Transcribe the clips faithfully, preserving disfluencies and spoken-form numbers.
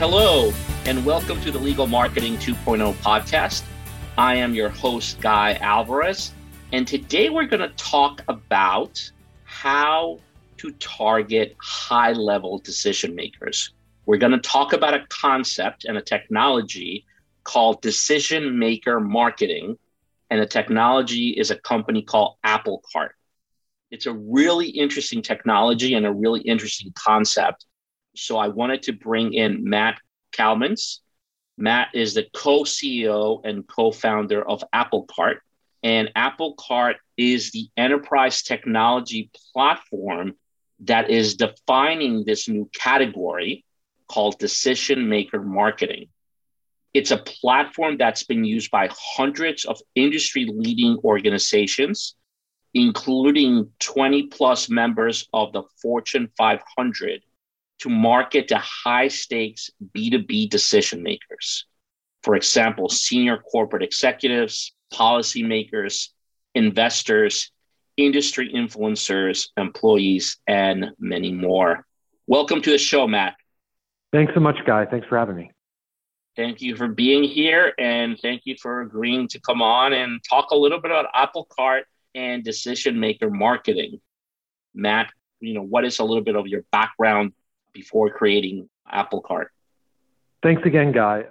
Hello, and welcome to the Legal Marketing two point oh podcast. I am your host, Guy Alvarez, and today we're going to talk about how to target high-level decision makers. We're going to talk about a concept and a technology called decision maker marketing, and the technology is a company called Applecart. It's a really interesting technology and a really interesting concept. So I wanted to bring in Matt Kalmans. Matt is the co-C E O and co-founder of Applecart. And Applecart is the enterprise technology platform that is defining this new category called decision maker marketing. It's a platform that's been used by hundreds of industry-leading organizations, including twenty plus members of the Fortune five hundred, to market to high-stakes B two B decision makers. For example, senior corporate executives, policymakers, investors, industry influencers, employees, and many more. Welcome to the show, Matt. Thanks so much, Guy. Thanks for having me. Thank you for being here, and thank you for agreeing to come on and talk a little bit about Applecart and decision maker marketing. Matt, you know, what is a little bit of your background before creating Applecart? Thanks again, Guy.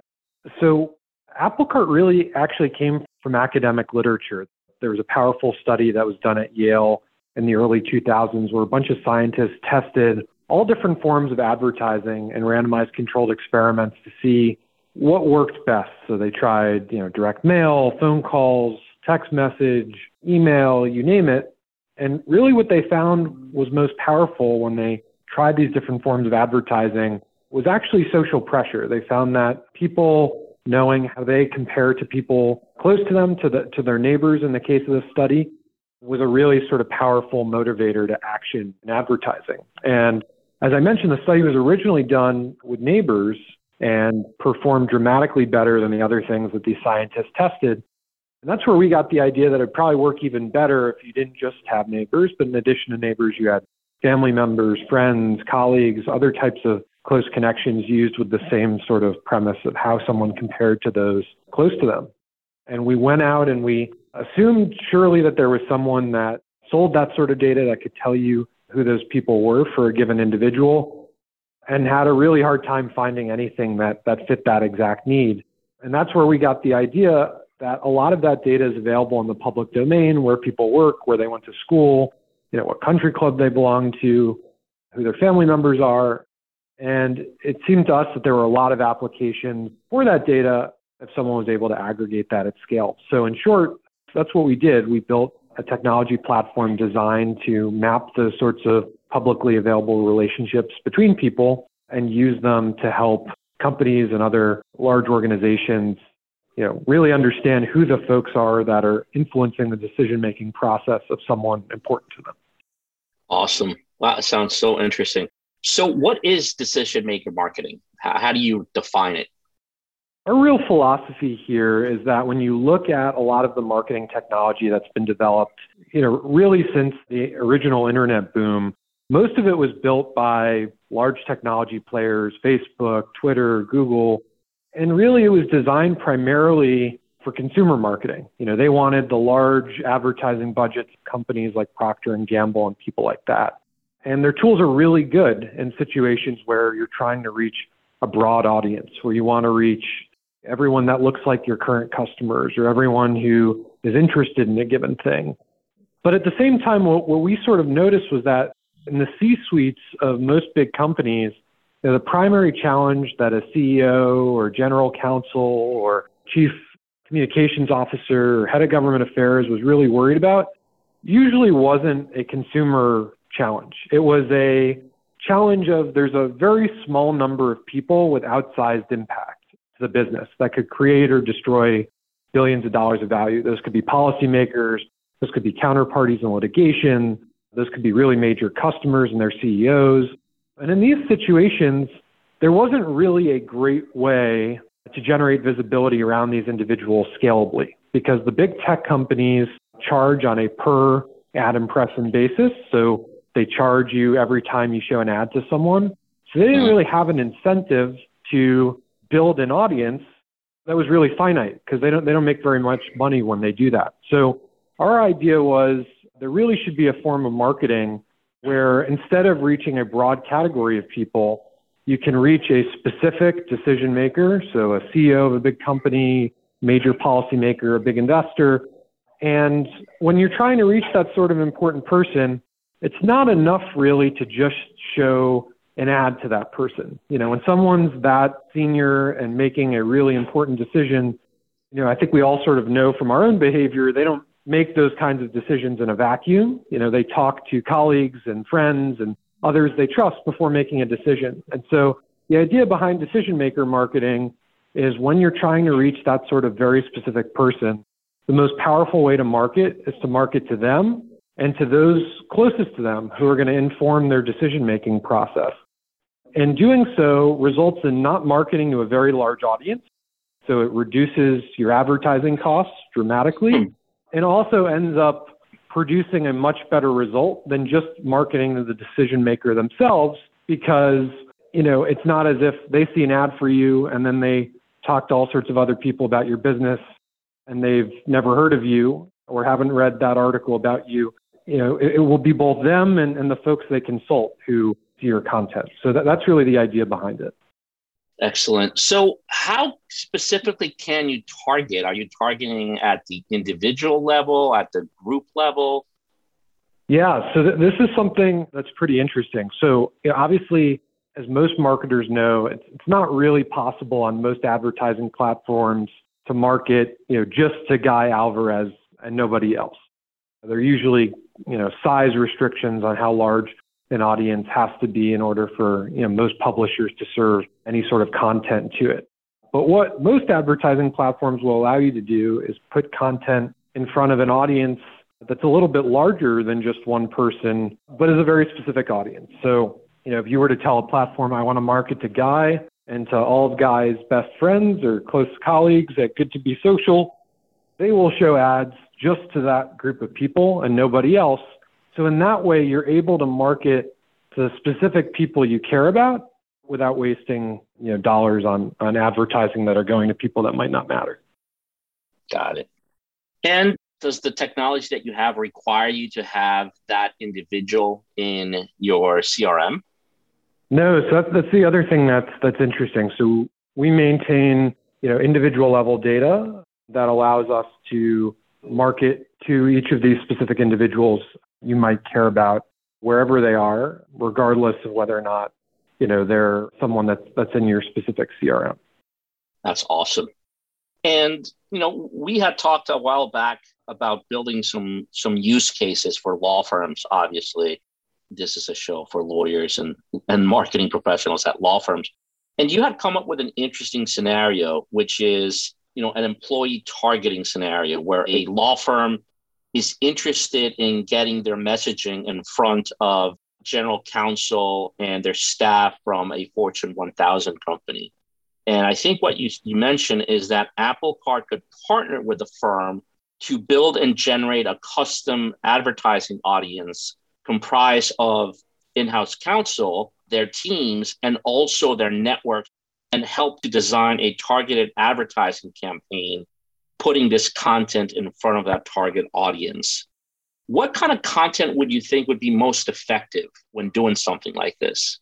So Applecart really actually came from academic literature. There was a powerful study that was done at Yale in the early two thousands where a bunch of scientists tested all different forms of advertising and randomized controlled experiments to see what worked best. So they tried, you know, direct mail, phone calls, text message, email, you name it. And really what they found was most powerful when they tried these different forms of advertising was actually social pressure. They found that people knowing how they compare to people close to them, to the to their neighbors in the case of this study, was a really sort of powerful motivator to action in advertising. And as I mentioned, the study was originally done with neighbors and performed dramatically better than the other things that these scientists tested. And that's where we got the idea that it'd probably work even better if you didn't just have neighbors, but in addition to neighbors, you had family members, friends, colleagues, other types of close connections used with the same sort of premise of how someone compared to those close to them. And we went out and we assumed surely that there was someone that sold that sort of data that could tell you who those people were for a given individual, and had a really hard time finding anything that, that fit that exact need. And that's where we got the idea that a lot of that data is available in the public domain, where people work, where they went to school, you know, what country club they belong to, who their family members are. And it seemed to us that there were a lot of applications for that data if someone was able to aggregate that at scale. So in short, that's what we did. We built a technology platform designed to map those sorts of publicly available relationships between people and use them to help companies and other large organizations, you know, really understand who the folks are that are influencing the decision-making process of someone important to them. Awesome. Wow, that sounds so interesting. So what is decision maker marketing? How, how do you define it? Our real philosophy here is that when you look at a lot of the marketing technology that's been developed, you know, really since the original internet boom, most of it was built by large technology players, Facebook, Twitter, Google, and really it was designed primarily for consumer marketing. You know, they wanted the large advertising budgets of companies like Procter and Gamble and people like that. And their tools are really good in situations where you're trying to reach a broad audience, where you want to reach everyone that looks like your current customers or everyone who is interested in a given thing. But at the same time, what, what we sort of noticed was that in the C-suites of most big companies, you know, the primary challenge that a C E O or general counsel or chief communications officer or head of government affairs was really worried about usually wasn't a consumer challenge. It was a challenge of there's a very small number of people with outsized impact to the business that could create or destroy billions of dollars of value. Those could be policymakers, those could be counterparties in litigation, those could be really major customers and their C E Os. And in these situations, there wasn't really a great way to generate visibility around these individuals scalably, because the big tech companies charge on a per ad impression basis. So they charge you every time you show an ad to someone. So they didn't really have an incentive to build an audience that was really finite because they don't, they don't make very much money when they do that. So our idea was there really should be a form of marketing where instead of reaching a broad category of people, you can reach a specific decision maker, so a C E O of a big company, major policymaker, a big investor. And when you're trying to reach that sort of important person, it's not enough really to just show an ad to that person. You know, when someone's that senior and making a really important decision, you know, I think we all sort of know from our own behavior, they don't make those kinds of decisions in a vacuum. You know, they talk to colleagues and friends and others they trust before making a decision. And so the idea behind decision maker marketing is when you're trying to reach that sort of very specific person, the most powerful way to market is to market to them and to those closest to them who are going to inform their decision-making process. And doing so results in not marketing to a very large audience. So it reduces your advertising costs dramatically and also ends up producing a much better result than just marketing to the decision maker themselves because, you know, it's not as if they see an ad for you and then they talk to all sorts of other people about your business and they've never heard of you or haven't read that article about you. You know, it, it will be both them and, and the folks they consult who see your content. So that, that's really the idea behind it. Excellent. So how specifically can you target? Are you targeting at the individual level, at the group level? Yeah, so th- this is something that's pretty interesting. So you know, obviously, as most marketers know, it's, it's not really possible on most advertising platforms to market, you know, just to Guy Alvarez and nobody else. There are usually, you know, size restrictions on how large an audience has to be in order for, you know, most publishers to serve any sort of content to it. But what most advertising platforms will allow you to do is put content in front of an audience that's a little bit larger than just one person, but is a very specific audience. So, you know, if you were to tell a platform, I want to market to Guy and to all of Guy's best friends or close colleagues at Good to Be Social, they will show ads just to that group of people and nobody else. So in that way, you're able to market to specific people you care about without wasting, you know, dollars on, on advertising that are going to people that might not matter. Got it. And does the technology that you have require you to have that individual in your C R M? No, so that's, that's the other thing that's that's interesting. So we maintain, you know, individual level data that allows us to market to each of these specific individuals you might care about wherever they are, regardless of whether or not, you know, they're someone that's that's in your specific C R M. That's awesome. And, you know, we had talked a while back about building some some use cases for law firms. Obviously, this is a show for lawyers and, and marketing professionals at law firms. And you had come up with an interesting scenario, which is, you know, an employee targeting scenario where a law firm is interested in getting their messaging in front of general counsel and their staff from a Fortune one thousand company. And I think what you, you mentioned is that Apple Card could partner with a firm to build and generate a custom advertising audience comprised of in-house counsel, their teams, and also their network, and help to design a targeted advertising campaign, putting this content in front of that target audience. What kind of content would you think would be most effective when doing something like this?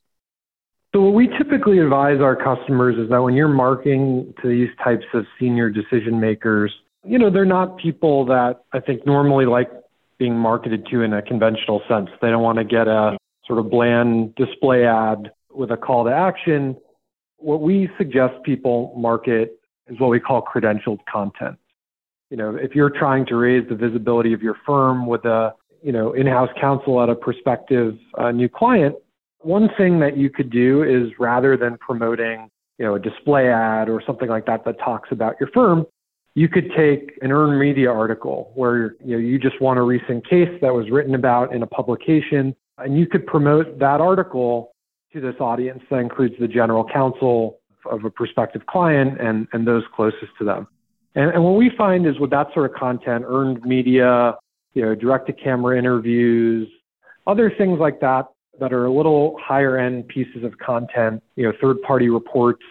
So what we typically advise our customers is that when you're marketing to these types of senior decision makers, you know, they're not people that I think normally like being marketed to in a conventional sense. They don't want to get a sort of bland display ad with a call to action. What we suggest people market is what we call credentialed content. You know, if you're trying to raise the visibility of your firm with a, you know, in-house counsel at a prospective uh, new client, one thing that you could do is rather than promoting, you know, a display ad or something like that that talks about your firm, you could take an earned media article where, you know, you just want a recent case that was written about in a publication, and you could promote that article to this audience that includes the general counsel of a prospective client and, and those closest to them. And, and what we find is with that sort of content, earned media, you know, direct-to-camera interviews, other things like that that are a little higher-end pieces of content, you know, third-party reports,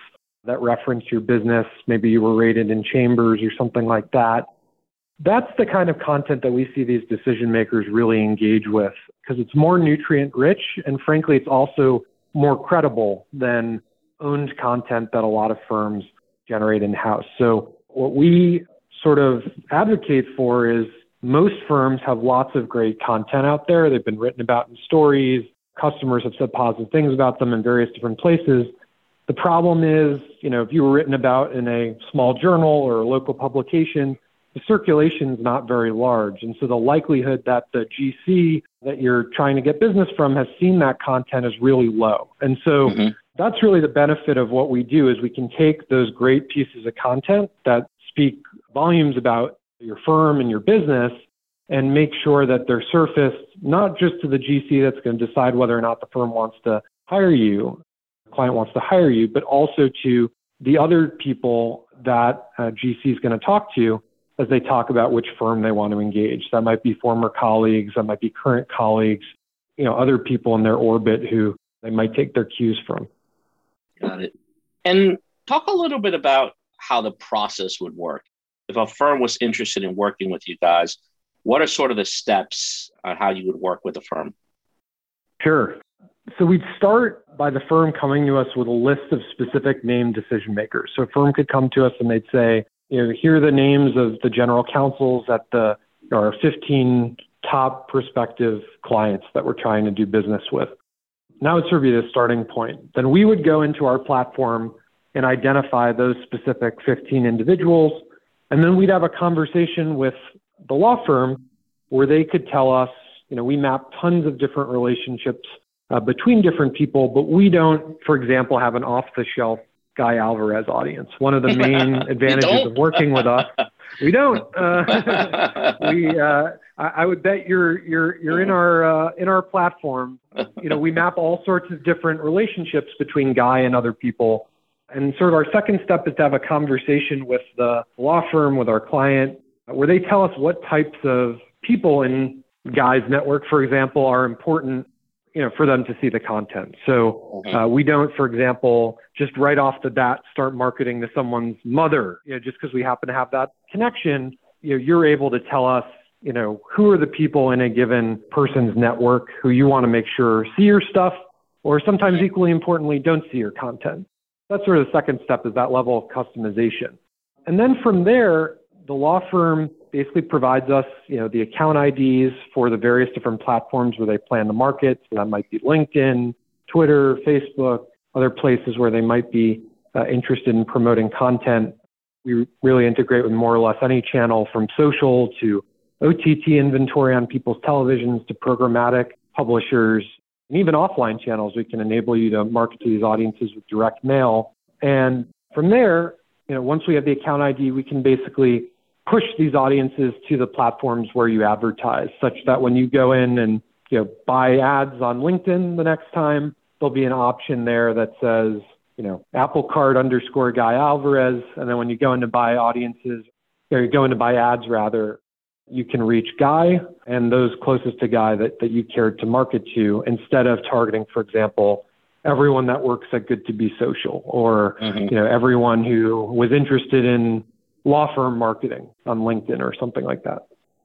that reference your business. Maybe you were rated in Chambers or something like that. That's the kind of content that we see these decision makers really engage with because it's more nutrient rich. And frankly, it's also more credible than owned content that a lot of firms generate in-house. So what we sort of advocate for is most firms have lots of great content out there. They've been written about in stories. Customers have said positive things about them in various different places. The problem is, you know, if you were written about in a small journal or a local publication, the circulation is not very large. And so the likelihood that the G C that you're trying to get business from has seen that content is really low. And so mm-hmm. that's really the benefit of what we do is we can take those great pieces of content that speak volumes about your firm and your business and make sure that they're surfaced not just to the G C that's going to decide whether or not the firm wants to hire you, the client wants to hire you, but also to the other people that uh, G C is going to talk to as they talk about which firm they want to engage. That might be former colleagues, that might be current colleagues, you know, other people in their orbit who they might take their cues from. Got it. And talk a little bit about how the process would work. If a firm was interested in working with you guys, what are sort of the steps on how you would work with a firm? Sure. So we'd start by the firm coming to us with a list of specific named decision makers. So a firm could come to us and they'd say, you know, here are the names of the general counsels at the our fifteen top prospective clients that we're trying to do business with. That would sort of be the starting point. Then we would go into our platform and identify those specific fifteen individuals. And then we'd have a conversation with the law firm where they could tell us, you know, we map tons of different relationships uh, between different people, but we don't, for example, have an off-the-shelf Guy Alvarez audience. One of the main advantages of working with us, we don't. Uh, we, uh, I, I would bet you're you're you're in our uh, in our platform. You know, we map all sorts of different relationships between Guy and other people. And sort of our second step is to have a conversation with the law firm, with our client, where they tell us what types of people in Guy's network, for example, are important, you know, for them to see the content. So uh, we don't, for example, just right off the bat start marketing to someone's mother, you know, just because we happen to have that connection. You know, you're able to tell us, you know, who are the people in a given person's network who you want to make sure see your stuff, or sometimes equally importantly, don't see your content. That's sort of the second step, is that level of customization. And then from there, the law firm basically provides us, you know, the account I Ds for the various different platforms where they plan to market. So that might be LinkedIn, Twitter, Facebook, other places where they might be uh, interested in promoting content. We really integrate with more or less any channel, from social to O T T inventory on people's televisions to programmatic publishers, and even offline channels. We can enable you to market to these audiences with direct mail. And from there, you know, once we have the account I D, we can basically push these audiences to the platforms where you advertise, such that when you go in and, you know, buy ads on LinkedIn the next time, there'll be an option there that says, you know, Apple Card underscore Guy Alvarez. And then when you go in to buy audiences, or you go in to buy ads rather, you can reach Guy and those closest to Guy that, that you cared to market to, instead of targeting, for example, everyone that works at Good to Be Social, or, mm-hmm. you know, everyone who was interested in law firm marketing on LinkedIn or something like that.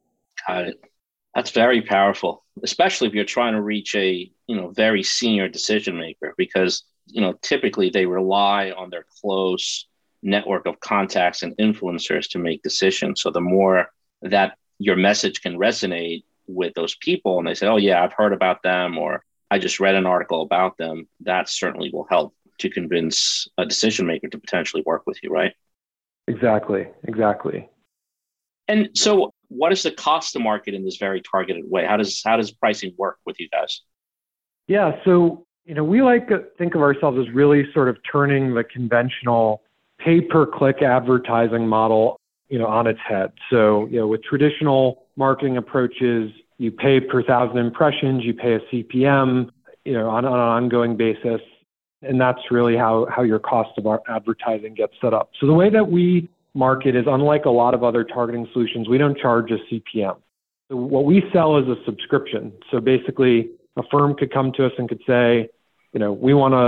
Got it. That's very powerful, especially if you're trying to reach a, you know, very senior decision maker, because, you know, typically they rely on their close network of contacts and influencers to make decisions. So the more that your message can resonate with those people and they say, oh yeah, I've heard about them, or I just read an article about them, that certainly will help to convince a decision maker to potentially work with you, right? Exactly, exactly. And so what is the cost to market in this very targeted way? How does how does pricing work with you guys? Yeah, so, you know, we like to think of ourselves as really sort of turning the conventional pay-per-click advertising model, you know, on its head. So, you know, with traditional marketing approaches, you pay per thousand impressions, you pay a C P M, you know, on, on an ongoing basis. And that's really how, how your cost of our advertising gets set up. So the way that we market is, unlike a lot of other targeting solutions, we don't charge a C P M. So what we sell is a subscription. So basically, a firm could come to us and could say, you know, we want to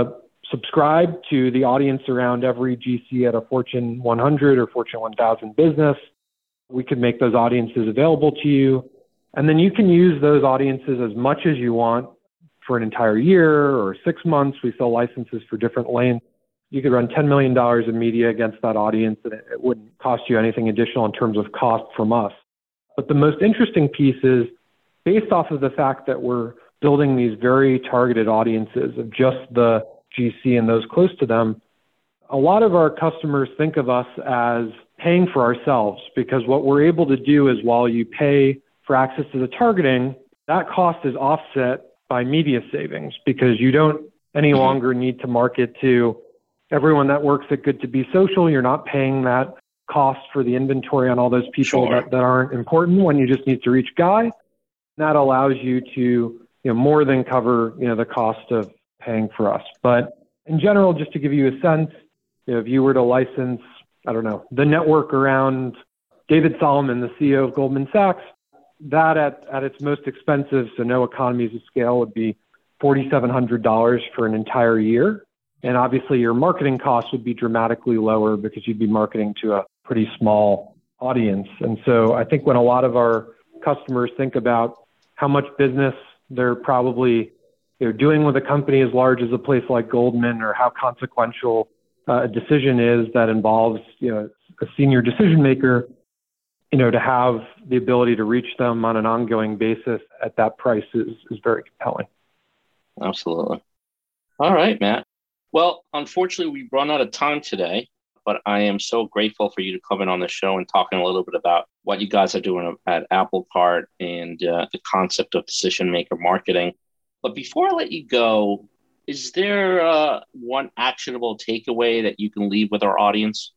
subscribe to the audience around every G C at a Fortune one hundred or Fortune one thousand business. We could make those audiences available to you. And then you can use those audiences as much as you want for an entire year or six months. We sell licenses for different lengths. You could run ten million dollars in media against that audience, and it wouldn't cost you anything additional in terms of cost from us. But the most interesting piece is, based off of the fact that we're building these very targeted audiences of just the G C and those close to them, a lot of our customers think of us as paying for ourselves, because what we're able to do is, while you pay for access to the targeting, that cost is offset by media savings, because you don't any longer need to market to everyone that works at Good to Be Social. You're not paying that cost for the inventory on all those people Sure. that, that aren't important when you just need to reach Guy. That allows you to, you know, more than cover, you know, the cost of paying for us. But in general, just to give you a sense, you know, if you were to license, I don't know, the network around David Solomon, the C E O of Goldman Sachs, that at, at its most expensive, so no economies of scale, would be four thousand seven hundred dollars for an entire year. And obviously your marketing costs would be dramatically lower, because you'd be marketing to a pretty small audience. And so I think when a lot of our customers think about how much business they're probably, you know, doing with a company as large as a place like Goldman, or how consequential uh, a decision is that involves, you know, a senior decision maker, you know, to have the ability to reach them on an ongoing basis at that price is, is very compelling. Absolutely. All right, Matt. Well, unfortunately, we've run out of time today, but I am so grateful for you to come in on the show and talking a little bit about what you guys are doing at Apple Cart and uh, the concept of decision maker marketing. But before I let you go, is there uh, one actionable takeaway that you can leave with our audience?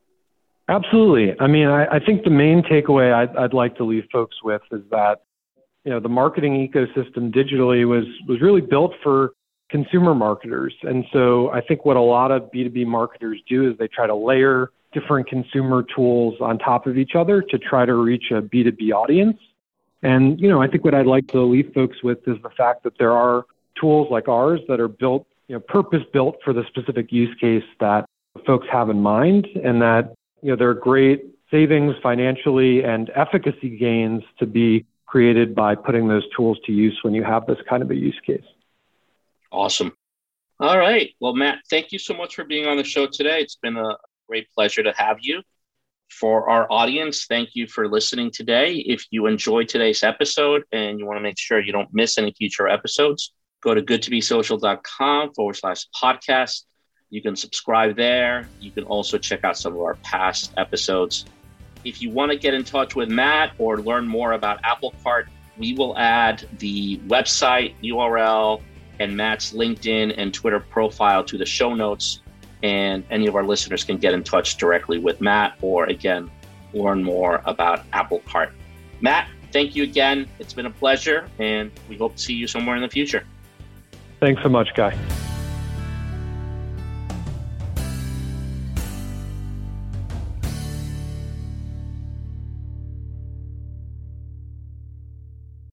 Absolutely. I mean, I, I think the main takeaway I'd, I'd like to leave folks with is that, you know, the marketing ecosystem digitally was was really built for consumer marketers. And so I think what a lot of B two B marketers do is they try to layer different consumer tools on top of each other to try to reach a B two B audience. And, you know, I think what I'd like to leave folks with is the fact that there are tools like ours that are built, you know, purpose-built for the specific use case that folks have in mind, and that, you know, there are great savings financially and efficacy gains to be created by putting those tools to use when you have this kind of a use case. Awesome. All right. Well, Matt, thank you so much for being on the show today. It's been a great pleasure to have you. For our audience, thank you for listening today. If you enjoyed today's episode and you want to make sure you don't miss any future episodes, go to goodtobesocial.com forward slash podcast. You can subscribe there. You can also check out some of our past episodes. If you want to get in touch with Matt or learn more about Apple Cart, we will add the website U R L and Matt's LinkedIn and Twitter profile to the show notes. And any of our listeners can get in touch directly with Matt, or again, learn more about Apple Cart. Matt, thank you again. It's been a pleasure, and we hope to see you somewhere in the future. Thanks so much, Guy.